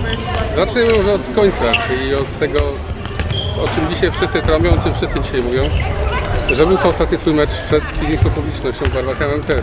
Zacznijmy może od końca, czyli od tego, o czym dzisiaj wszyscy trąbią, o czym wszyscy dzisiaj mówią, że był to ostatni swój mecz przed chińską publicznością w barwach MMTS.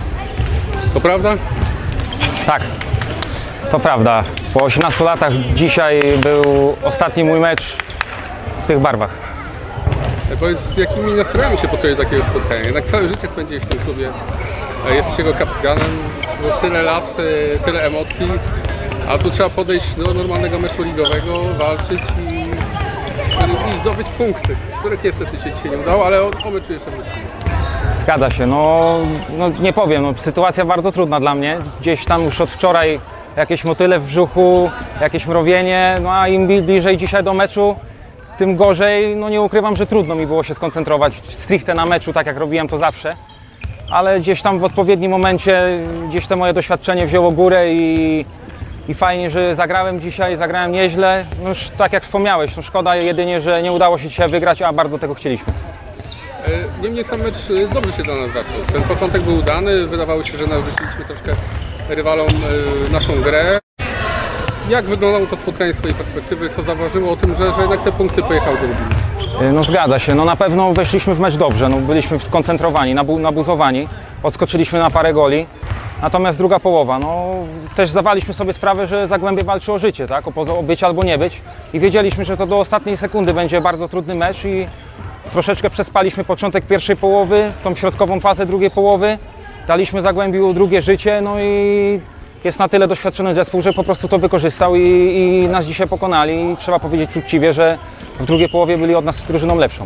To prawda? Tak, to prawda. Po 18 latach dzisiaj był ostatni mój mecz w tych barwach. Powiedz, z jakimi nastrojami się podjąłeś takiego spotkania? Jednak całe życie spędziłeś w tym klubie, jesteś jego kapitanem, tyle lat, tyle emocji, a tu trzeba podejść do normalnego meczu ligowego, walczyć i zdobyć punkty, których niestety się dzisiaj nie udało, ale o meczu jeszcze wrócimy. Zgadza się, no nie powiem, sytuacja bardzo trudna dla mnie. Gdzieś tam już od wczoraj jakieś motyle w brzuchu, jakieś mrowienie, no a im bliżej dzisiaj do meczu, tym gorzej. No nie ukrywam, że trudno mi było się skoncentrować stricte na meczu, tak jak robiłem to zawsze. Ale gdzieś tam w odpowiednim momencie, gdzieś to moje doświadczenie wzięło górę i fajnie, że zagrałem dzisiaj, zagrałem nieźle. No już tak jak wspomniałeś, no szkoda jedynie, że nie udało się dzisiaj wygrać, a bardzo tego chcieliśmy. Niemniej sam mecz dobrze się dla nas zaczął. Ten początek był udany, wydawało się, że narzuciliśmy troszkę rywalom naszą grę. Jak wyglądało to spotkanie z twojej perspektywy? Co zaważyło o tym, że jednak te punkty pojechały do Lublina? No zgadza się, no na pewno weszliśmy w mecz dobrze, no byliśmy skoncentrowani, nabuzowani, odskoczyliśmy na parę goli. Natomiast druga połowa, no też zdawaliśmy sobie sprawę, że Zagłębie walczy o życie, tak? O być albo nie być. I wiedzieliśmy, że to do ostatniej sekundy będzie bardzo trudny mecz i troszeczkę przespaliśmy początek pierwszej połowy, tą środkową fazę drugiej połowy. Daliśmy Zagłębiu drugie życie, no i jest na tyle doświadczony zespół, że po prostu to wykorzystał i nas dzisiaj pokonali. I trzeba powiedzieć uczciwie, że w drugiej połowie byli od nas drużyną lepszą.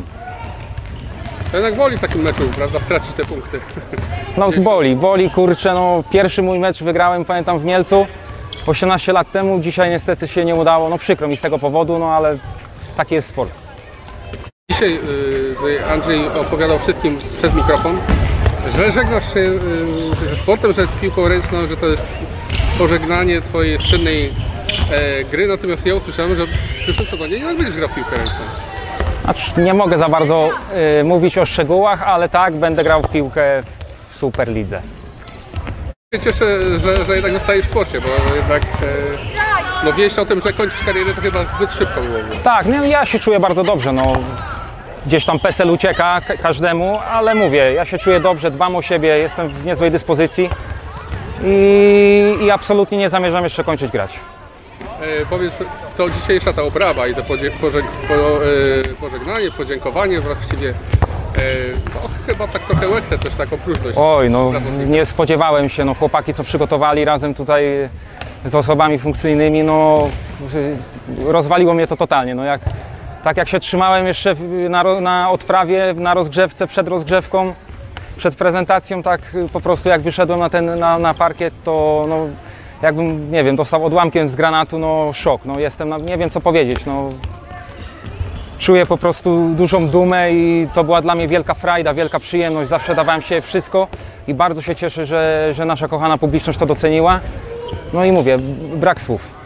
To jednak boli w takim meczu, prawda, stracić te punkty. No boli, kurczę, no pierwszy mój mecz wygrałem, pamiętam, w Mielcu 18 lat temu, dzisiaj niestety się nie udało, no przykro mi z tego powodu, no ale taki jest sport. Dzisiaj Andrzej opowiadał wszystkim przed mikrofon, że żegnasz się ze sportem, że z piłką ręczną, że to jest pożegnanie twojej czynnej gry, natomiast ja usłyszałem, że w przyszłym sezonie nie będziesz grał w piłkę ręczną. Znaczy, nie mogę za bardzo mówić o szczegółach, ale tak, będę grał w piłkę w Superlidze. Cieszę, że jednak zostajesz w sporcie, bo jednak no wieść o tym, że kończysz karierę, to chyba zbyt szybko było. Tak, no, ja się czuję bardzo dobrze, no gdzieś tam PESEL ucieka każdemu, ale mówię, ja się czuję dobrze, dbam o siebie, jestem w niezłej dyspozycji i absolutnie nie zamierzam jeszcze kończyć grać. Powiedz, to dzisiejsza ta obrawa i to pożegnanie, podziękowanie właściwie, no chyba tak trochę łekce też taką próżność. Oj, no nie spodziewałem się, no chłopaki co przygotowali razem tutaj z osobami funkcyjnymi, no rozwaliło mnie to totalnie, no tak jak się trzymałem jeszcze na odprawie, na rozgrzewce, przed rozgrzewką, przed prezentacją, tak po prostu jak wyszedłem na parkiet, to no jakbym, nie wiem, dostał odłamkiem z granatu, no szok, no jestem, nie wiem co powiedzieć, no czuję po prostu dużą dumę i to była dla mnie wielka frajda, wielka przyjemność, zawsze dawałem się wszystko i bardzo się cieszę, że nasza kochana publiczność to doceniła, no i mówię, brak słów.